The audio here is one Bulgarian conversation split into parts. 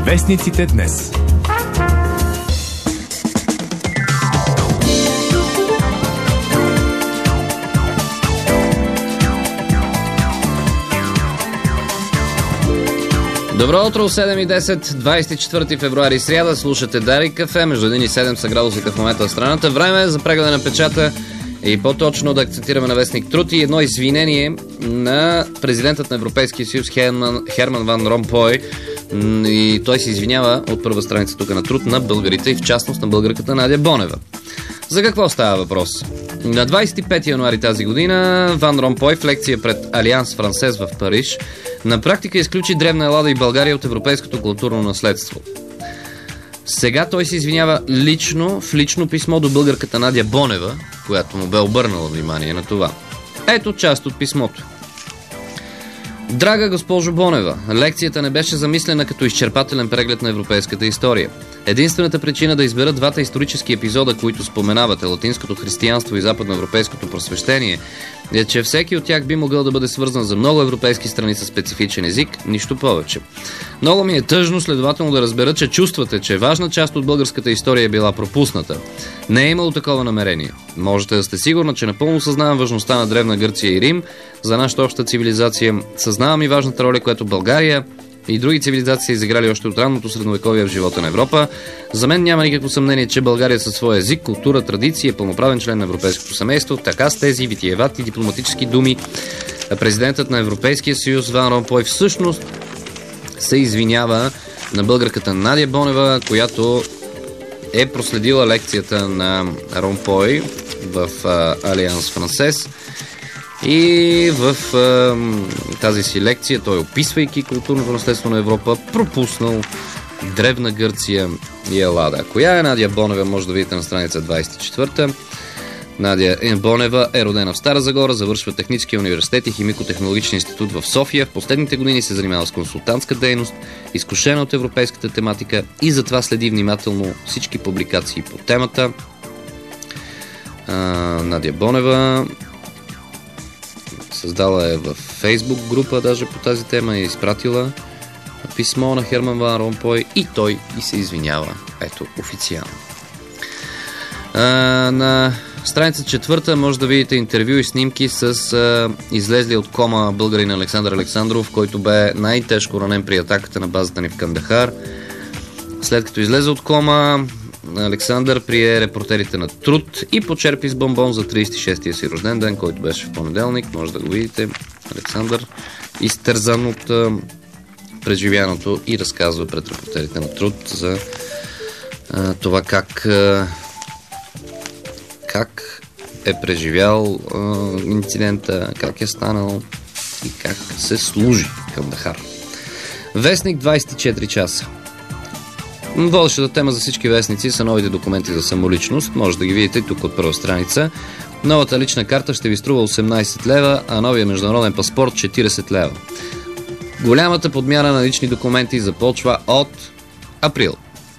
Вестниците днес. Добро утро, 7:10, 24 февруари, сряда. Слушате Дарик кафе. Между 1 и 7 са градусите в момента в страната. Време е за прегледа на печата и по-точно да акцентираме на вестник Труд и едно извинение на президентът на Европейския съюз Херман Ван Ромпой. И той се извинява от първа страница тук на Труд на българите и в частност на българката Надя Бонева. За какво става въпрос? На 25 януари тази година Ван Ромпой в лекция пред Алианс Франсез в Париж на практика изключи древна Елада и България от европейското културно наследство. Сега той се извинява лично, в лично писмо до българката Надя Бонева, която му бе обърнала внимание на това. Ето част от писмото. Драга госпожо Бонева, лекцията не беше замислена като изчерпателен преглед на европейската история. Единствената причина да избера двата исторически епизода, които споменавате, латинското християнство и западноевропейското просвещение, е, че всеки от тях би могъл да бъде свързан за много европейски страни със специфичен език, нищо повече. Много ми е тъжно, следователно, да разбера, че чувствате, че важна част от българската история е била пропусната. Не е имало такова намерение. Можете да сте сигурна, че напълно съзнавам важността на Древна Гърция и Рим за нашата обща цивилизация. Съзнавам и важната роля, която България и други цивилизации са изиграли още от ранното средновековие в живота на Европа. За мен няма никакво съмнение, че България със своя език, култура, традиция е пълноправен член на европейското семейство. Така с тези витиевати дипломатически думи президентът на Европейския съюз Ван Ромпой всъщност се извинява на българката Надя Бонева, която е проследила лекцията на Ромпой в Алианс Франсез. И в тази си лекция той, описвайки културното наследство на Европа, пропуснал Древна Гърция и Елада. Коя е Надя Бонева, може да видите на страница 24. Надя Бонева е родена в Стара Загора, завършва Техническия университет и Химико-технологичен институт в София. В последните години се занимава с консултантска дейност, изкушена от европейската тематика и затова следи внимателно всички публикации по темата. Надя Бонева създала е в Фейсбук група даже по тази тема и е изпратила писмо на Херман Ван Ромпой и той и се извинява. Ето, официално. На страница 4 може да видите интервю и снимки с излезли от кома българин Александър Александров, който бе най-тежко ранен при атаката на базата ни в Кандахар. След като излезе от кома, Александър прие репортерите на Труд и почерпи с бомбон за 36-тия си рожден ден, който беше в понеделник. Може да го видите. Александър изтързан от преживяното и разказва пред репортерите на Труд за това как е преживял инцидента, как е станал и как се служи към Дахар. Вестник 24 часа. Водещата тема за всички вестници са новите документи за самоличност. Може да ги видите тук от първа страница. Новата лична карта ще ви струва 18 лева, а новия международен паспорт 40 лева. Голямата подмяна на лични документи започва от април.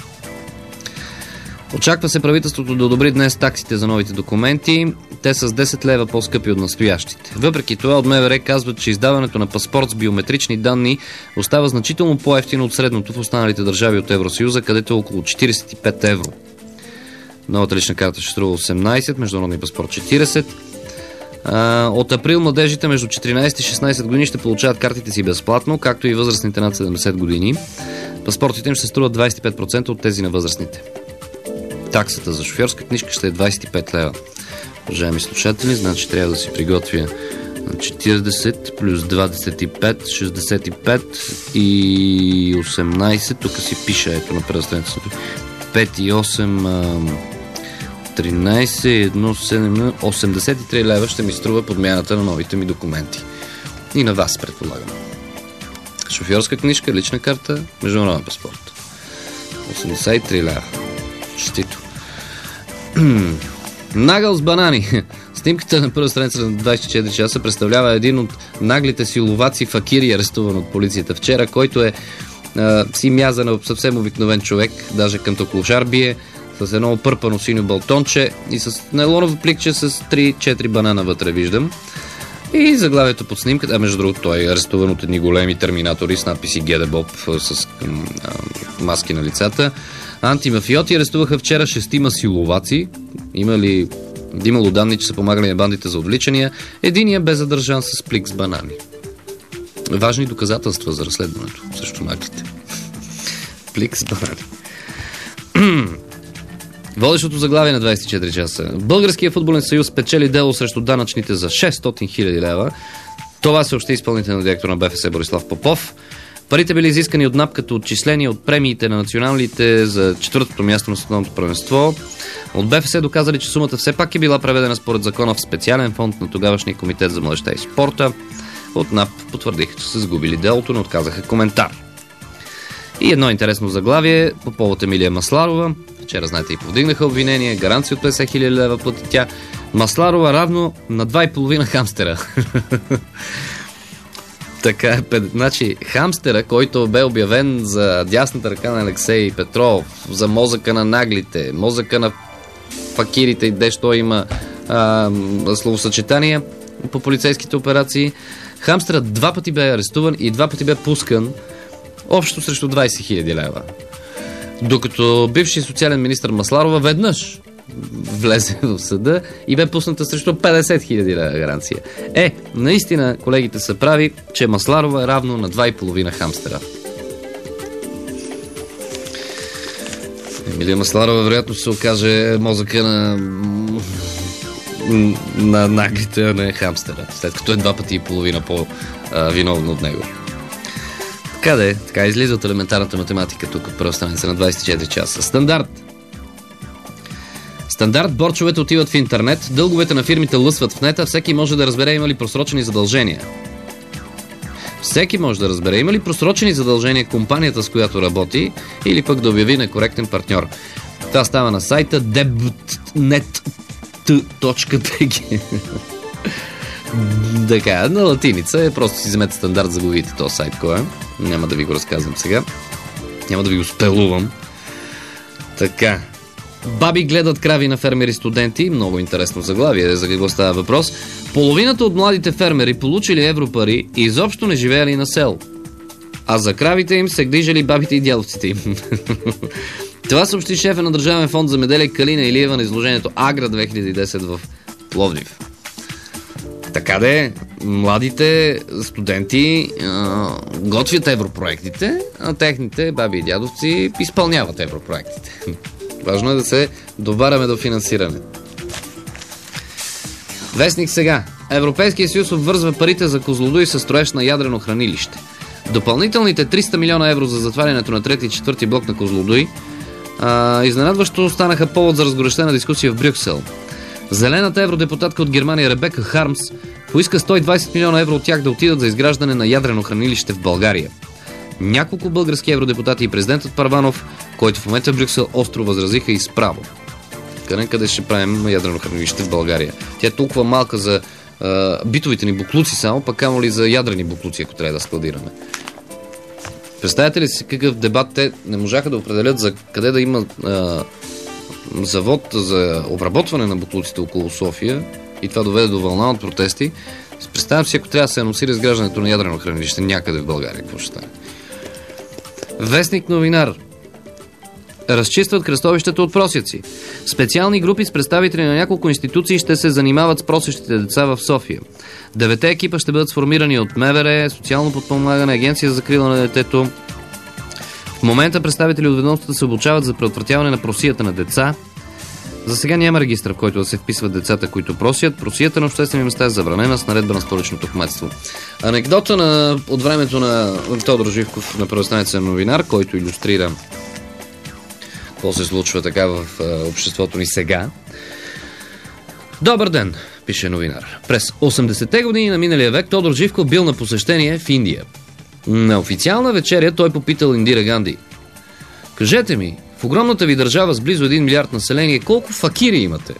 Очаква се правителството да одобри днес таксите за новите документи. Те са с 10 лева по-скъпи от настоящите. Въпреки това от МВР казват, че издаването на паспорт с биометрични данни остава значително по-евтино от средното в останалите държави от Евросъюза, където е около 45 евро. Новата лична карта ще струва 18, международния паспорт 40. От април младежите между 14 и 16 години ще получават картите си безплатно, както и възрастните над 70 години. Паспортите им ще струват 25% от тези на възрастните. Таксата за шофьорска книжка ще е 25 лева. Уважаеми слушатели, значи трябва да си приготвя 40 плюс 25, 65 и 18. Тук си пише, ето на първа страница. 5 и 8, 13, 1, 7, 83 лева ще ми струва подмяната на новите ми документи. И на вас, предполагам. Шофьорска книжка, лична карта, международен паспорт. 83 лева. Честито. Нагъл с банани. Снимката на първа страница на 24 часа представлява един от наглите силоваци факири, арестуван от полицията вчера, който е си мяза на съвсем обикновен човек, даже към токлошар бие, с едно опърпано синьо балтонче и с нейлоново пликче с 3-4 банана вътре, виждам. И заглавието под снимката, между другото той е арестуван от едни големи терминатори с надписи ГДБОП с маски на лицата. Антимафиоти арестуваха вчера 6 силоваци. Имало данни, че са помагали на бандите за отвличания. Единият бе задържан с плик с банани. Важни доказателства за разследването срещу наглите. Плик с банани. Водещото заглавие на 24 часа. Българският футболен съюз печели дело срещу данъчните за 600 000 лева. Това съобщи изпълнителният директор на БФС Борислав Попов. Парите били изискани от НАП като отчисления от премиите на националните за 4-то място на световното първенство. От БФС доказали, че сумата все пак е била преведена според закона в специален фонд на тогавашния комитет за младежта и спорта. От НАП потвърдиха, че са загубили делото, но отказаха коментар. И едно интересно заглавие по повод Емилия Масларова. Вчера, знаете, и повдигнаха обвинение. Гаранция от 50 000 лева плати тя. Масларова равно на 2,5 хамстера. Така е. Значи, хамстера, който бе обявен за дясната ръка на Алексей Петров, за мозъка на наглите, мозъка на факирите и дещо има словосъчетания по полицейските операции. Хамстерът 2 пъти бе арестуван и 2 пъти бе пускан общо срещу 20 000 лева. Докато бивши социален министър Масларова веднъж влезе в съда и бе пусната срещу 50 000 лева гаранция. Наистина колегите са прави, че Масларова е равно на 2,5 хамстера. Емилия Масларова вероятно се окаже мозъка на наглите, а не хамстера, след като е 2,5 пъти по-виновно от него. Така излиза от елементарната математика тук от първа страница на 24 часа. Стандарт, борчовете отиват в интернет, дълговете на фирмите лъсват в нета, всеки може да разбере има ли просрочени задължения. Всеки може да разбере има ли просрочени задължения компанията, с която работи, или пък да обяви некоректен партньор. Това става на сайта debtnet.tg. Така, на латиница е, просто си вземете Стандарт, за да го видите този сайт, кой е. Няма да ви го разказвам сега. Няма да ви го спелувам. Така. Баби гледат крави на фермери студенти. Много интересно заглавие, за какво става въпрос. Половината от младите фермери получили европари и изобщо не живеели на село. А за кравите им се грижали бабите и дядовците им. Това съобщи шефа на Държавен фонд земеделие Калина Илиева на изложението Агра 2010 в Пловдив. Така де, младите студенти готвят европроектите, а техните баби и дядовци изпълняват европроектите. Важно е да се доваряме до финансиране. Вестник сега. Европейския съюз обвързва парите за Козлодуй със строеж на ядрено хранилище. Допълнителните 300 милиона евро за затварянето на 3 и 4 блок на Козлодуй изненадващо станаха повод за разгорещена дискусия в Брюксел. Зелената евродепутатка от Германия Ребека Хармс поиска 120 милиона евро от тях да отидат за изграждане на ядрено хранилище в България. Няколко български евродепутати и президентът Първанов, който в момента в Брюксел, остро възразиха и справо. Къде ще правим ядрено хранилище в България? Тя е толкова малка за битовите ни буклуци само, пък камо ли за ядрени буклуци, ако трябва да складираме. Представете ли си какъв дебат те не можаха да определят за къде да има завод за обработване на буклуците около София и това доведе до вълна от протести. Представям си, ако трябва да се анонсира изграждането на ядрено хранилище някъде в България, какво ще стане? Вестник новинар. Разчистват кръстовищата от просяци. Специални групи с представители на няколко институции ще се занимават с просещите деца в София. 9 екипа ще бъдат сформирани от МВР, социално подпомагане, Агенция за закрила на детето. В момента представители от ведомствата се обучават за предотвратяване на просията на деца. За сега няма регистър, в който да се вписват децата, които просят. Просията на обществени места е забранена с наредба на столичното кметство. Анекдота от времето на Тодор Живков на първостранница новинар, който илюстрира какво се случва така в обществото ни сега. Добър ден, пише новинар. През 80-те години на миналия век Тодор Живков бил на посещение в Индия. На официална вечеря той попитал Индира Ганди: кажете ми, в огромната ви държава с близо 1 милиард население, колко факири имате?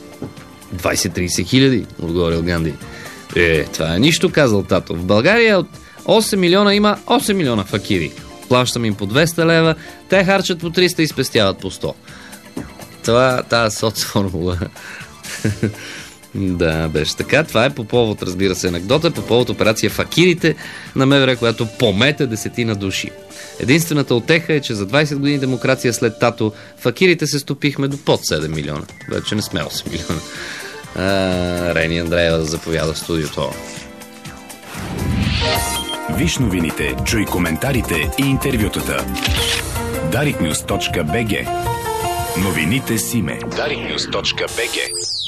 20-30 хиляди, отговорил Ганди. Това е нищо, казал тато. В България от 8 милиона има 8 милиона факири. Плащам им по 200 лева, те харчат по 300 и спестяват по 100. Тази соцформула Да, беше така. Това е по повод, разбира се, анекдота, по повод операция Факирите на МВР, която помете 10 души. Единствената утеха е, че за 20 години демокрация след тато Факирите се стопихме до под 7 милиона. Вече не сме 8 милиона. Рени Андреева заповяда в студиото. Виж новините, чуй коментарите и интервютата. dariknews.bg. Новините с име. dariknews.bg.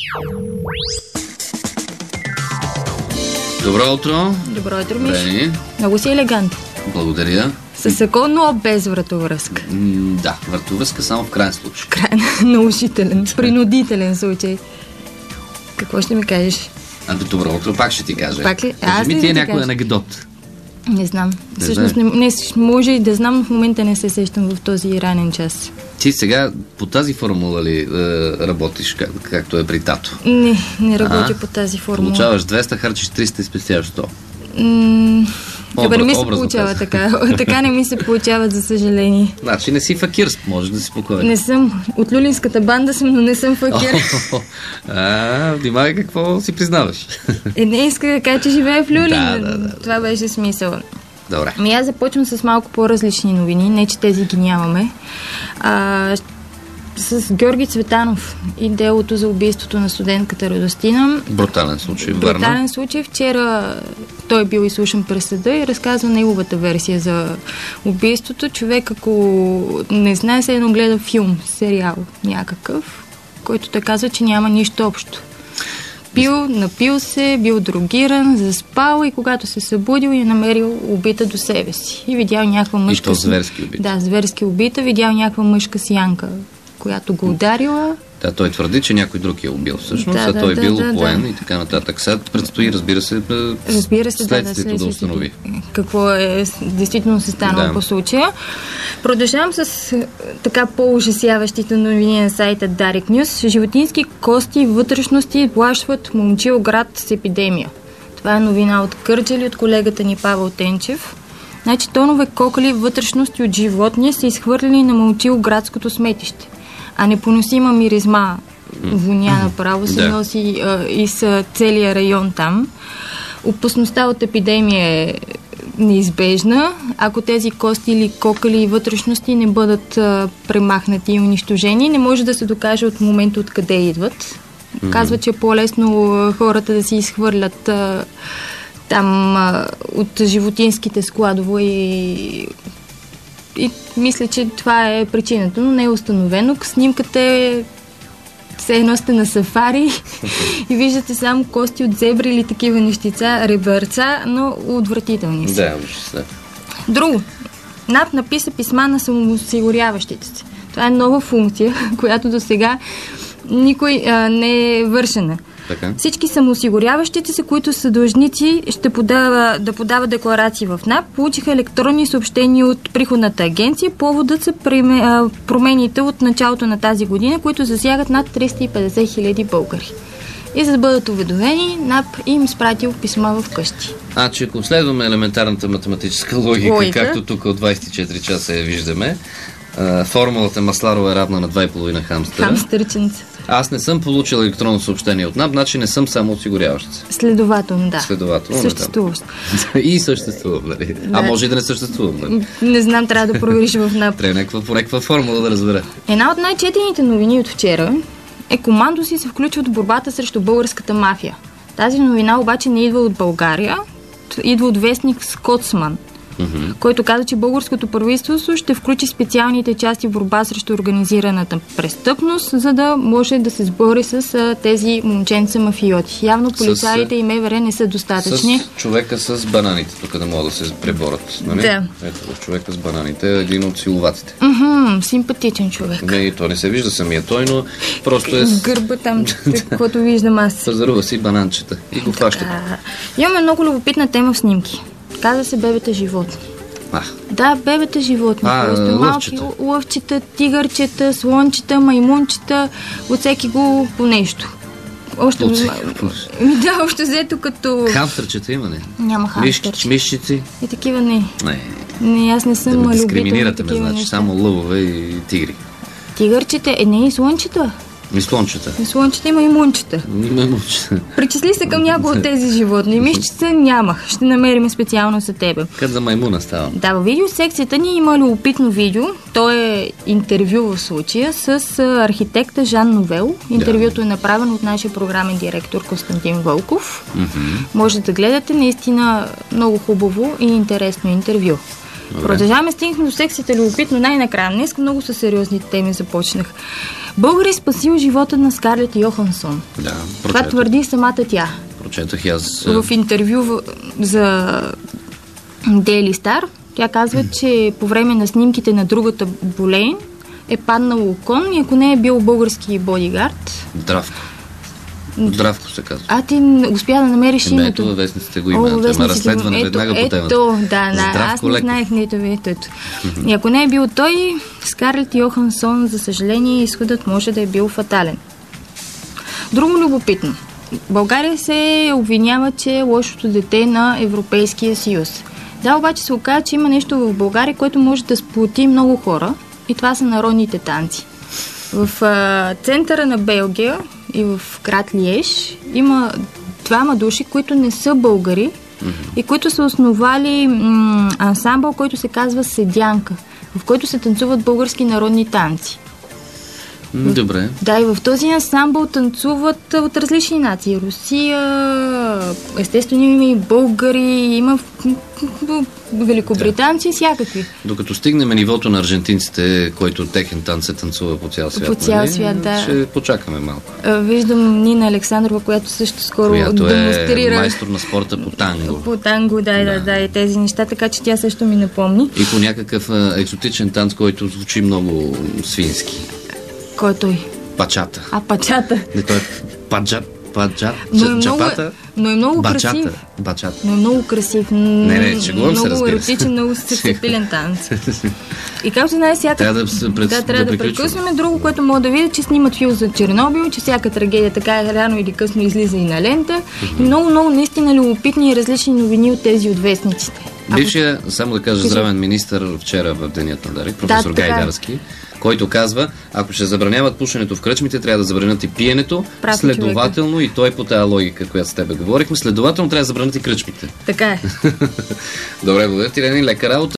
Добро утро. Добро утро, Миш. Рени. Много си елегантен. Благодаря. С сако, но без вратовръзка. Да, вратовръзка само в крайен случай. Наушителен, принудителен случай. Какво ще ми кажеш? Добро утро, пак ще ти кажа. Пак ли? Кажи ми ти е някой анекдот. Не знам. Всъщност не може и да знам, но в момента не се сещам в този ранен час. Ти сега по тази формула ли работиш, както е при тато? Не работя по тази формула. Получаваш 200, харчиш 300 и спестяваш 100. Добре, не ми се получава така. Така не ми се получава, за съжаление. Значи не си факир, може да си спокоен. Не съм. От люлинската банда съм, но не съм факир. Внимай какво си признаваш. Не иска да кажа, че живее в Люлин. Да. Това беше смисъл. Добре. Аз започвам с малко по-различни новини. Не, че тези ги нямаме. С Георги Цветанов и делото за убийството на студентката Радостина. Брутален случай. Брутален случай. Вчера той е бил изслушан през съда и разказва неговата версия за убийството. Човек, ако не знае, се едно гледа филм, сериал някакъв, който те казва, че няма нищо общо. Напил се, бил дрогиран, заспал и когато се събудил и намерил убита до себе си. И видял някаква мъжка... И то зверски убита. Да, зверски убита. Видял някаква мъжка сянка, която го ударила. Да, той твърди, че някой друг е убил всъщност, той е бил опоен и така нататък. Сега предстои, разбира се, следствието да установи. Какво е действително се станало по случая. Продължавам с така по-ужасяващите новини на сайта Дарик Нюс. Животински кости и вътрешности плашват Момчилград с епидемия. Това е новина от Кърджали, от колегата ни Павел Тенчев. Значи тонове кокали вътрешности от животни са изхвърлени на Момчилградското сметище. А непоносима миризма, воня направо се носи из целия район там. Опасността от епидемия е неизбежна, ако тези кости или кокали и вътрешности не бъдат премахнати и унищожени. Не може да се докаже от момента откъде идват. Казва, че е по-лесно хората да си изхвърлят там от животинските складове и мисля, че това е причината, но не е установено. Снимката е все едно сте на сафари и виждате само кости от зебри или такива нещица, ребърца, но отвратителни са. Да. Друго. НАП написа писма на самоосигуряващите се. Това е нова функция, която до сега никой не е вършена. Така. Всички самоосигуряващите се, които са длъжници, ще подава декларации в НАП, получиха електронни съобщения от приходната агенция. Поводът са промените от началото на тази година, които засягат над 350 хиляди българи. И за да бъдат уведомени, НАП им изпратил писма в къщи. Че ако следваме елементарната математическа логика, както тук от 24 часа я виждаме, формулата Масларова е равна на 2,5 хамстера. Хамстърченца. Аз не съм получил електронно съобщение от НАП, значи не съм само осигуряващ се. Следователно, да. Съществуващ. И съществувам, нали? Да. Може и да не съществувам, нали? Не знам, трябва да провериш в НАП. Трябва по някаква формула да разбера. Една от най-четените новини от вчера е Командоси се включват в борбата срещу българската мафия. Тази новина обаче не идва от България, идва от вестник Скотсман, който каза, че българското правителство ще включи специалните части в борба срещу организираната престъпност, за да може да се сбори с тези момченца мафиоти. Явно полицаите и МВР не са достатъчни. С човека с бананите, тук да могат да се преборят. Нали? Да. Ето, човека с бананите е един от силоватите. Симпатичен човек. Не, то не се вижда самия той, но просто е... Гърба там, каквото виждам аз. Пазарува си бананчета и го хваща. Имаме много любопитна тема в снимки. Каза се бебета животни. Да, бебета животни. Малки лъвчета, тигърчета, слончета, маймунчета, от всеки го по нещо. Общо взето като... Хамстърчета има, не? Няма хамстърчета. Мишчици? И такива не. Не, аз не съм любител на такива неща. Само лъвове и тигри. Тигърчета, не и слончета. И слончета. И слончета, има и мунчета. Има мунчета. Причисли се към някои от тези животни. Мишчица нямах. Ще намерим специално за тебе. Къде за маймуна става? Да, във видеосекцията ни има любопитно видео. То е интервю в случая с архитекта Жан Новел. Интервюто е направено от нашия програмен директор Константин Вълков. Може да гледате, наистина много хубаво и интересно интервю. Продължаваме, стигнахме до секцията любопитно най-накрая. Днес много са сериозни теми започнах. Българин спасил живота на Скарлет Йохансон. Да, това твърди самата тя. Прочетах и аз. В интервю за Daily Star тя казва, че по време на снимките на другата Болейн е паднал кон и ако не е бил български бодигард... Здравко се казва. А ти успя да намериш името. Ето във вестниците го има. Има разследване веднага по темата. Аз не знаех нито. И ако не е бил той, Скарлет Йохансон, за съжаление, изходът може да е бил фатален. Друго любопитно. България се обвинява, че е лошото дете на Европейския съюз. Да, обаче се оказа, че има нещо в България, което може да сплоти много хора, и това са народните танци. В центъра на Белгия и в град Лиеж има двама души, които не са българи и които са основали ансамбъл, който се казва Седянка, в който се танцуват български народни танци. Добре. Да, и в този ансамбъл танцуват от различни нации. Русия, естествено има и българи, има великобританци, всякакви. Докато стигнем нивото на аржентинците, който техен танц се танцува по цял свят. По цял свят, да. Ще почакаме малко. Виждам Нина Александрова, която също скоро демонстрира. Която е майстор на спорта по танго. По танго, да, и тези неща, така че тя също ми напомни. И по някакъв екзотичен танц, който звучи много свински. Кой е той? Пачата. Пачата. Не, той е чапата. Но е много красив. Бачата. Но е много красив. Не, шегувам се, разбира се. Много еротичен, много сексапилен танц. И както знаеш, трябва да прекъсваме. Друго, което мога да видя, че снимат филм за Чернобил, че всяка трагедия така рано или късно излиза и на лента. И много наистина любопитни и различни новини от тези от вестниците. Бившия, само да кажа, здравен министър вчера в Денят на Дарик, професор Гайдарски, който казва, ако ще забраняват пушенето в кръчмите, трябва да забранят и пиенето. Следователно, и той по тази логика, която с тебе говорихме, следователно трябва да забранят и кръчмите. Така е. Добре, благодаря ти, Лени, лека работа.